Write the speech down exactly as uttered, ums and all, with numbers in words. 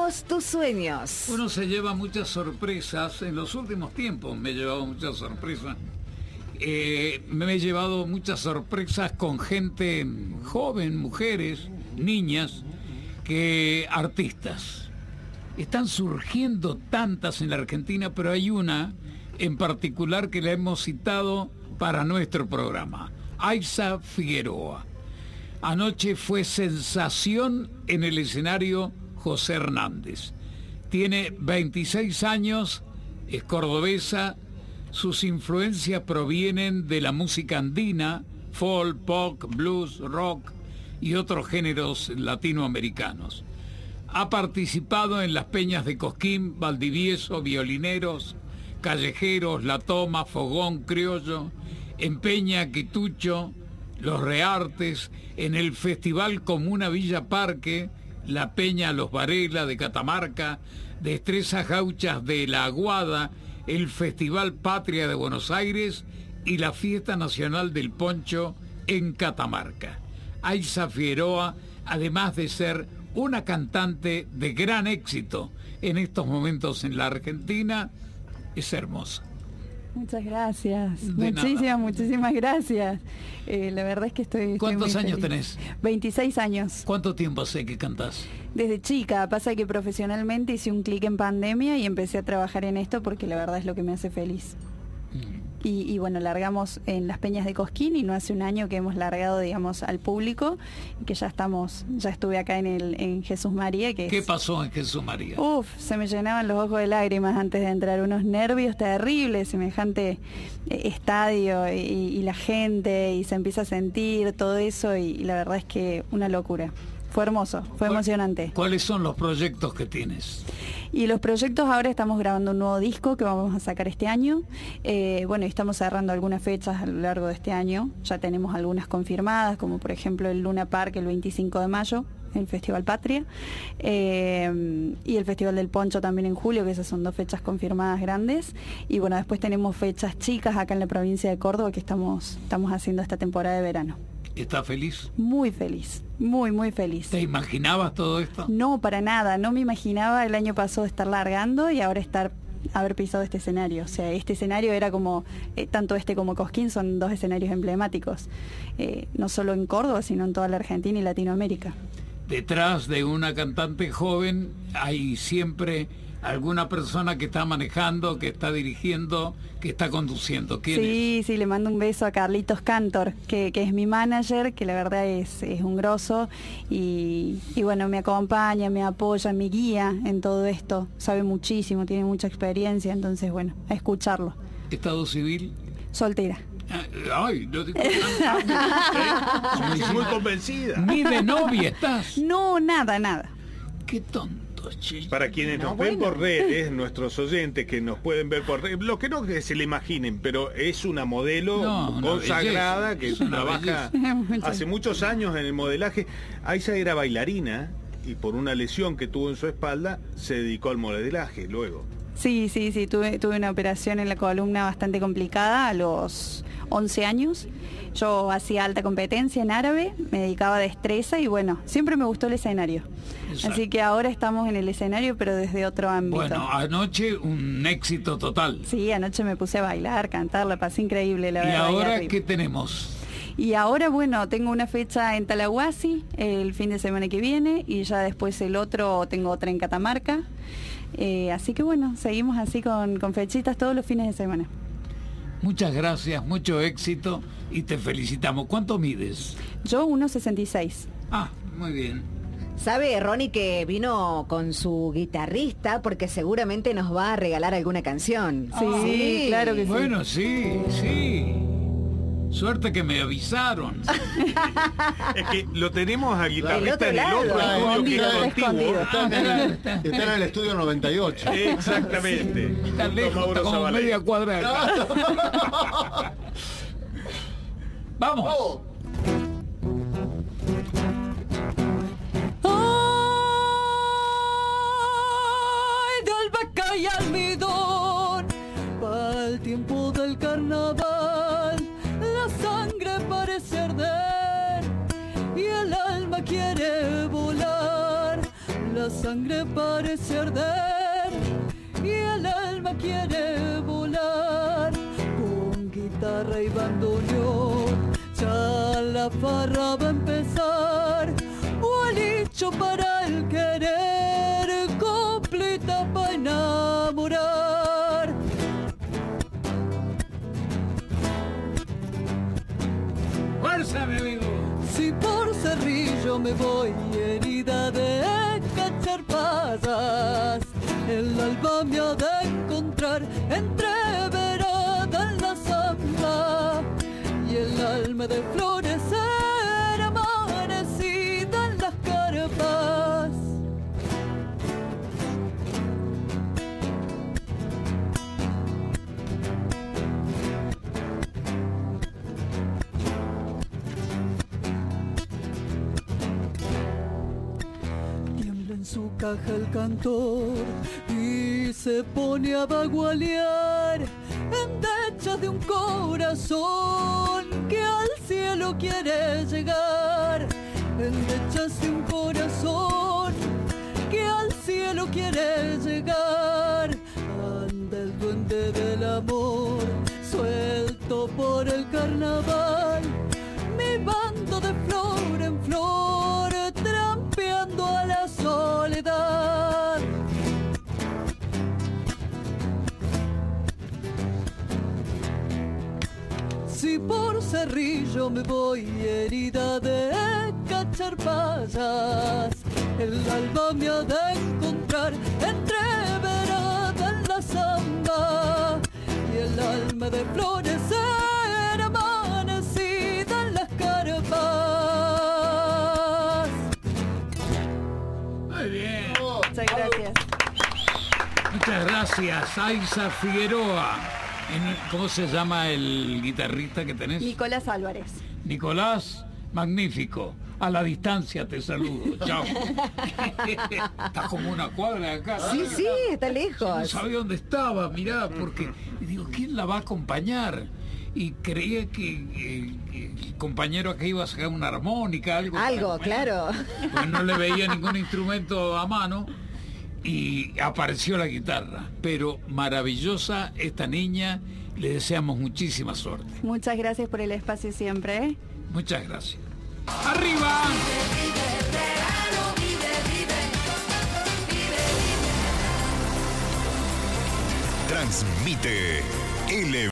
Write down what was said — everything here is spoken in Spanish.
Cumplimos tus sueños. Uno se lleva muchas sorpresas. En los últimos tiempos me he llevado muchas sorpresas. Eh, me he llevado muchas sorpresas con gente joven, mujeres, niñas, que artistas. Están surgiendo tantas en la Argentina, pero hay una en particular que la hemos citado para nuestro programa, Aiza Figueroa. Anoche fue sensación en el escenario José Hernández. Tiene veintiséis años, es cordobesa, sus influencias provienen de la música andina, folk, pop, blues, rock y otros géneros latinoamericanos. Ha participado en las peñas de Cosquín, Valdivieso, Violineros, Callejeros, La Toma, Fogón, Criollo, en Peña, Quitucho, Los Reartes, en el Festival Comuna Villa Parque, la Peña Los Varela de Catamarca, Destrezas Gauchas de La Aguada, el Festival Patria de Buenos Aires y la Fiesta Nacional del Poncho en Catamarca. Aiza Figueroa, además de ser una cantante de gran éxito en estos momentos en la Argentina, es hermosa. Muchas gracias. De muchísimas, nada. muchísimas gracias. Eh, la verdad es que estoy... estoy ¿Cuántos muy años feliz. tenés? veintiséis años. ¿Cuánto tiempo hace que cantás? Desde chica. Pasa que profesionalmente hice un clic en pandemia y empecé a trabajar en esto porque la verdad es lo que me hace feliz. Mm. Y, y bueno, largamos en las peñas de Cosquín y no hace un año que hemos largado, digamos, al público, y que ya estamos, ya estuve acá en el en Jesús María. Que ¿Qué es, pasó en Jesús María? Uf, se me llenaban los ojos de lágrimas antes de entrar, unos nervios terribles, semejante eh, estadio y, y la gente, y se empieza a sentir todo eso, y, y la verdad es que una locura. Fue hermoso, fue emocionante. ¿Cuáles son los proyectos que tienes? Y los proyectos, ahora estamos grabando un nuevo disco que vamos a sacar este año. Eh, bueno, y estamos cerrando algunas fechas a lo largo de este año. Ya tenemos algunas confirmadas, como por ejemplo el Luna Park el veinticinco de mayo, el Festival Patria, eh, y el Festival del Poncho también en julio, que esas son dos fechas confirmadas grandes. Y bueno, después tenemos fechas chicas acá en la provincia de Córdoba que estamos, estamos haciendo esta temporada de verano. ¿Estás feliz? Muy feliz, muy, muy feliz. ¿Te imaginabas todo esto? No, para nada, no me imaginaba el año pasado estar largando y ahora estar haber pisado este escenario. O sea, este escenario era como, eh, tanto este como Cosquín son dos escenarios emblemáticos, eh, no solo en Córdoba, sino en toda la Argentina y Latinoamérica. Detrás de una cantante joven hay siempre alguna persona que está manejando, que está dirigiendo, que está conduciendo. ¿Quién Sí, es? sí, le mando un beso a Carlitos Cantor, que, que es mi manager, que la verdad es, es un grosso, y, y bueno, me acompaña, me apoya, me guía en todo esto, sabe muchísimo, tiene mucha experiencia, entonces bueno, a escucharlo. ¿Estado civil? Soltera. Ay, no digo nada. Estoy muy convencida. Ni de novia estás. No, nada, nada. Qué tonto, che. Para quienes No, nos ven bueno. por redes, nuestros oyentes que nos pueden ver por redes, lo que no que se le imaginen, pero es una modelo No, una consagrada belleza, que es una trabaja belleza. hace muchos años en el modelaje. Aiza era bailarina y por una lesión que tuvo en su espalda se dedicó al modelaje luego. Sí, sí, sí, tuve, tuve una operación en la columna bastante complicada a los once años. Yo hacía alta competencia en árabe, me dedicaba a destreza y bueno, siempre me gustó el escenario. Exacto. Así que ahora estamos en el escenario, pero desde otro ámbito. Bueno, anoche un éxito total. Sí, anoche me puse a bailar, cantar, la pasé increíble, la ¿Y verdad. ahora arriba. qué tenemos? Y ahora, bueno, tengo una fecha en Talahuasi el fin de semana que viene, y ya después el otro tengo otra en Catamarca. Eh, así que bueno, seguimos así con, con fechitas todos los fines de semana. Muchas gracias, mucho éxito y te felicitamos. ¿Cuánto mides? Yo uno sesenta y seis. Ah, muy bien. Sabe, Ronnie, que vino con su guitarrista porque seguramente nos va a regalar alguna canción. Sí, claro que sí. Bueno, sí, sí. Suerte que me avisaron. Es que lo tenemos al guitarrista otro en el lado. otro Ah, estudio que escondido, es está contiguo. escondido. Está en el, está en el estudio noventa y ocho. Exactamente. Está Junto a lejos, Mauro está como Zabaleta. media cuadra de acá. Vamos. Ay, de albahaca y almidón, para el tiempo del carnaval, la sangre parece arder y el alma quiere volar. La la sangre parece arder y el alma quiere volar. Con guitarra y bandoneón ya la farra va a empezar. Bolicho para el querer, completa para enamorar. ¡Fuerza, mi amigo! Si por Cerrillo me voy herida de cachar pasas, el alba me ha de encontrar entreverada en la zamba y el alma de florecer amanecida en las carpas. Su caja el cantor y se pone a bagualear endechas de un corazón que al cielo quiere llegar, endechas de un corazón que al cielo quiere llegar. Anda el duende del amor suelto por el carnaval, mi bando de flor en flor trampeando a la soledad. Si por Cerrillo me voy herida de cachar pasas, el alba me ha de encontrar entreverada en la zamba y el alma de florecer amanecida en las carpas. Muy bien. Muchas gracias. Muchas gracias, Aiza Figueroa. En- ¿Cómo se llama el guitarrista que tenés? Nicolás Álvarez. Nicolás, magnífico. A la distancia te saludo. Chao. Estás como una cuadra de acá. Sí, sí, está No lejos. sabía dónde estaba, mirá, porque digo, ¿quién la va a acompañar? Y creía que, eh, que el compañero acá iba a sacar una armónica, algo. para Algo, acompañar. claro. Pues no le veía ningún instrumento a mano y apareció la guitarra. Pero maravillosa esta niña, le deseamos muchísima suerte. Muchas gracias por el espacio siempre. ¿eh? Muchas gracias. ¡Arriba! Transmite L